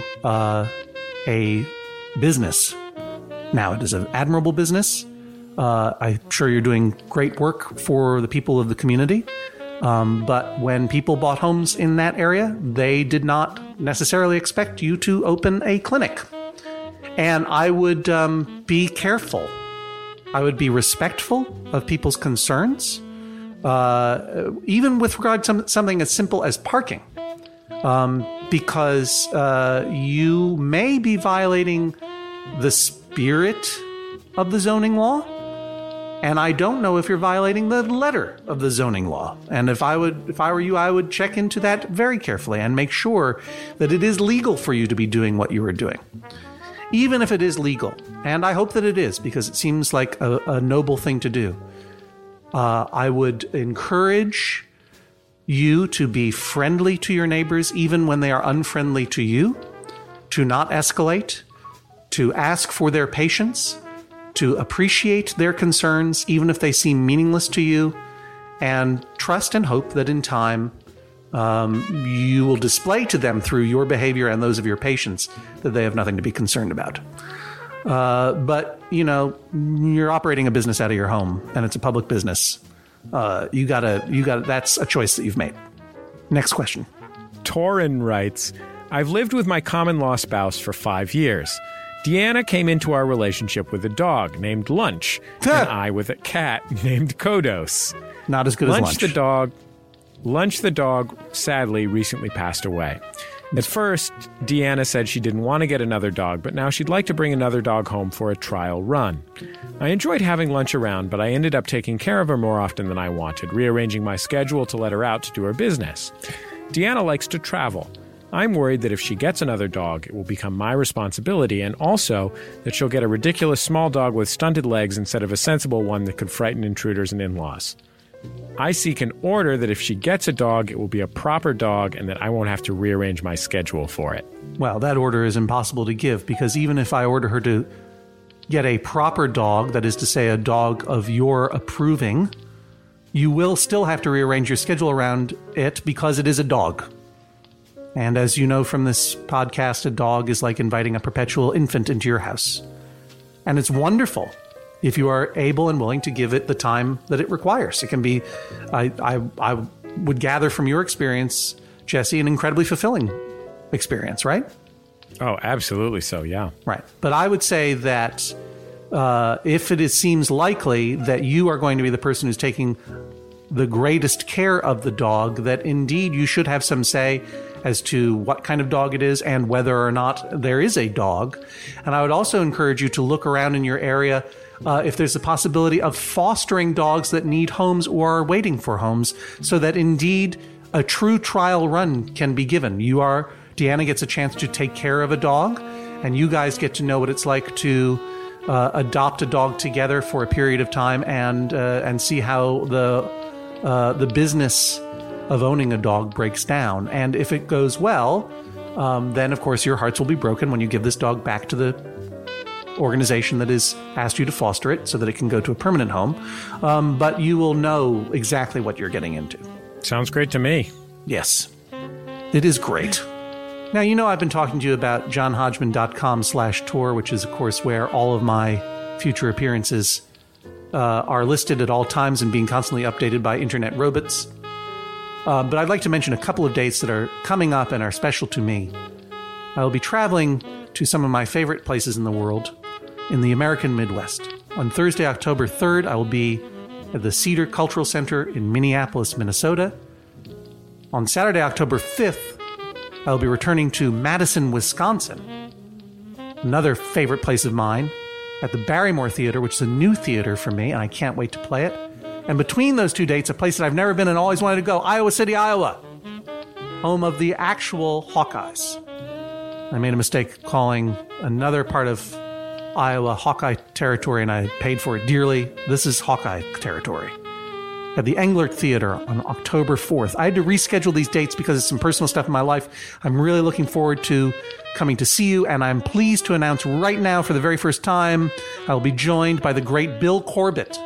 a business. Now, it is an admirable business. I'm sure you're doing great work for the people of the community. But when people bought homes in that area, they did not necessarily expect you to open a clinic. And I would be careful I would be respectful of people's concerns, even with regard to something as simple as parking, because you may be violating the spirit of the zoning law, and I don't know if you're violating the letter of the zoning law. And if I were you, I would check into that very carefully and make sure that it is legal for you to be doing what you are doing. Even if it is legal, and I hope that it is, because it seems like a noble thing to do, I would encourage you to be friendly to your neighbors, even when they are unfriendly to you, to not escalate, to ask for their patience, to appreciate their concerns, even if they seem meaningless to you, and trust and hope that in time you will display to them through your behavior and those of your patients that they have nothing to be concerned about. But, you're operating a business out of your home, and it's a public business. You gotta, that's a choice that you've made. Next question. Torin writes, I've lived with my common law spouse for 5 years. Deanna came into our relationship with a dog named Lunch, and I with a cat named Kodos. Not as good as Lunch. Lunch the dog, sadly, recently passed away. At first, Deanna said she didn't want to get another dog, but now she'd like to bring another dog home for a trial run. I enjoyed having Lunch around, but I ended up taking care of her more often than I wanted, rearranging my schedule to let her out to do her business. Deanna likes to travel. I'm worried that if she gets another dog, it will become my responsibility, and also that she'll get a ridiculous small dog with stunted legs instead of a sensible one that could frighten intruders and in-laws. I seek an order that if she gets a dog, it will be a proper dog and that I won't have to rearrange my schedule for it. Well, that order is impossible to give, because even if I order her to get a proper dog, that is to say a dog of your approving, you will still have to rearrange your schedule around it because it is a dog. And as you know from this podcast, a dog is like inviting a perpetual infant into your house. And it's wonderful if you are able and willing to give it the time that it requires. It can be, I would gather from your experience, Jesse, an incredibly fulfilling experience, right? Oh, absolutely so, yeah. Right. But I would say that if it seems likely that you are going to be the person who's taking the greatest care of the dog, that indeed you should have some say as to what kind of dog it is and whether or not there is a dog. And I would also encourage you to look around in your area if there's a possibility of fostering dogs that need homes or are waiting for homes, so that indeed a true trial run can be given. Deanna gets a chance to take care of a dog, and you guys get to know what it's like to adopt a dog together for a period of time and see how the business of owning a dog breaks down. And if it goes well, then of course your hearts will be broken when you give this dog back to the organization that has asked you to foster it so that it can go to a permanent home. But you will know exactly what you're getting into. Sounds great to me. Yes, it is great. Now, I've been talking to you about johnhodgman.com/tour, which is, of course, where all of my future appearances are listed at all times and being constantly updated by internet robots. But I'd like to mention a couple of dates that are coming up and are special to me. I will be traveling to some of my favorite places in the world in the American Midwest. On Thursday, October 3rd, I will be at the Cedar Cultural Center in Minneapolis, Minnesota. On Saturday, October 5th, I will be returning to Madison, Wisconsin, another favorite place of mine, at the Barrymore Theater, which is a new theater for me, and I can't wait to play it. And between those two dates, a place that I've never been and always wanted to go, Iowa City, Iowa, home of the actual Hawkeyes. I made a mistake calling another part of Iowa Hawkeye territory, and I paid for it dearly. This is Hawkeye territory. At the Englert Theater on October 4th. I had to reschedule these dates because of some personal stuff in my life. I'm really looking forward to coming to see you, and I'm pleased to announce right now, for the very first time, I'll be joined by the great Bill Corbett.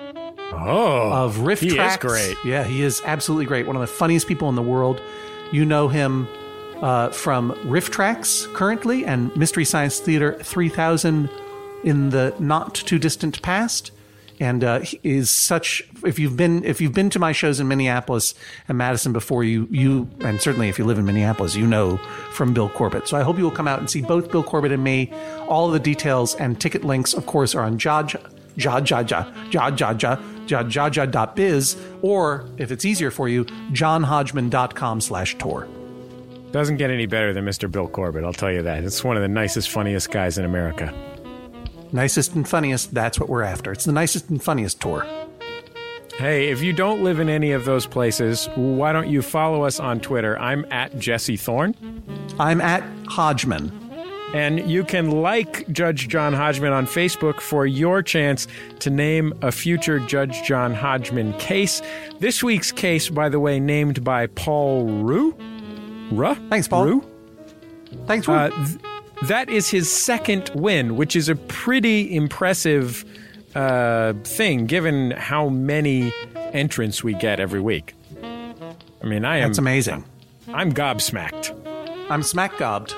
Of Riff Tracks. He is great. Yeah, he is absolutely great. One of the funniest people in the world. You know him from Riff Tracks currently and Mystery Science Theater 3000 in the not too distant past. And he is such. If you've been to my shows in Minneapolis and Madison before, you and certainly if you live in Minneapolis, you know from Bill Corbett. So I hope you will come out and see both Bill Corbett and me. All of the details and ticket links, of course, are on jajaja.biz, or if it's easier for you, johnhodgman.com/tour. Doesn't get any better than Mr. Bill Corbett, I'll tell you that. It's one of the nicest, funniest guys in America. Nicest and funniest, that's what we're after. It's the nicest and funniest tour. Hey, if you don't live in any of those places, why don't you follow us on Twitter? I'm at Jesse Thorne. I'm at Hodgman. And you can like Judge John Hodgman on Facebook for your chance to name a future Judge John Hodgman case. This week's case, by the way, named by Paul Rue. Thanks, Paul. Rue? Thanks, Rue. That is his second win, which is a pretty impressive thing, given how many entrants we get every week. I mean, That's amazing. I'm gobsmacked. I'm smack-gobbed.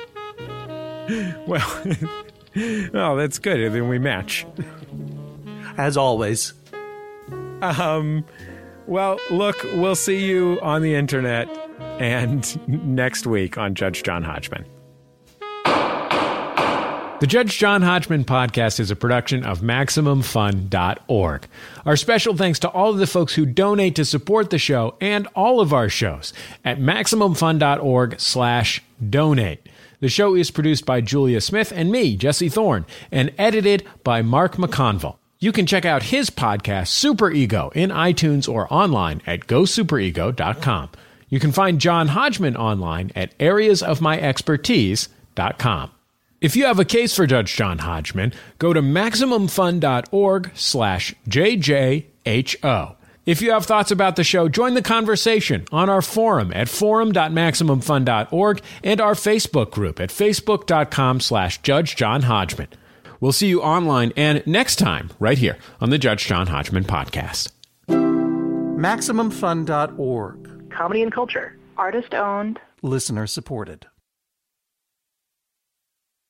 Well, that's good. Then we match. As always. Well, look, we'll see you on the internet and next week on Judge John Hodgman. The Judge John Hodgman podcast is a production of MaximumFun.org. Our special thanks to all of the folks who donate to support the show and all of our shows at MaximumFun.org/donate. The show is produced by Julia Smith and me, Jesse Thorne, and edited by Mark McConville. You can check out his podcast, Super Ego, in iTunes or online at gosuperego.com. You can find John Hodgman online at areasofmyexpertise.com. If you have a case for Judge John Hodgman, go to MaximumFun.org/JJHO. If you have thoughts about the show, join the conversation on our forum at forum.maximumfun.org and our Facebook group at facebook.com/Judge John Hodgman. We'll see you online and next time right here on the Judge John Hodgman podcast. MaximumFun.org. Comedy and culture. Artist owned. Listener supported.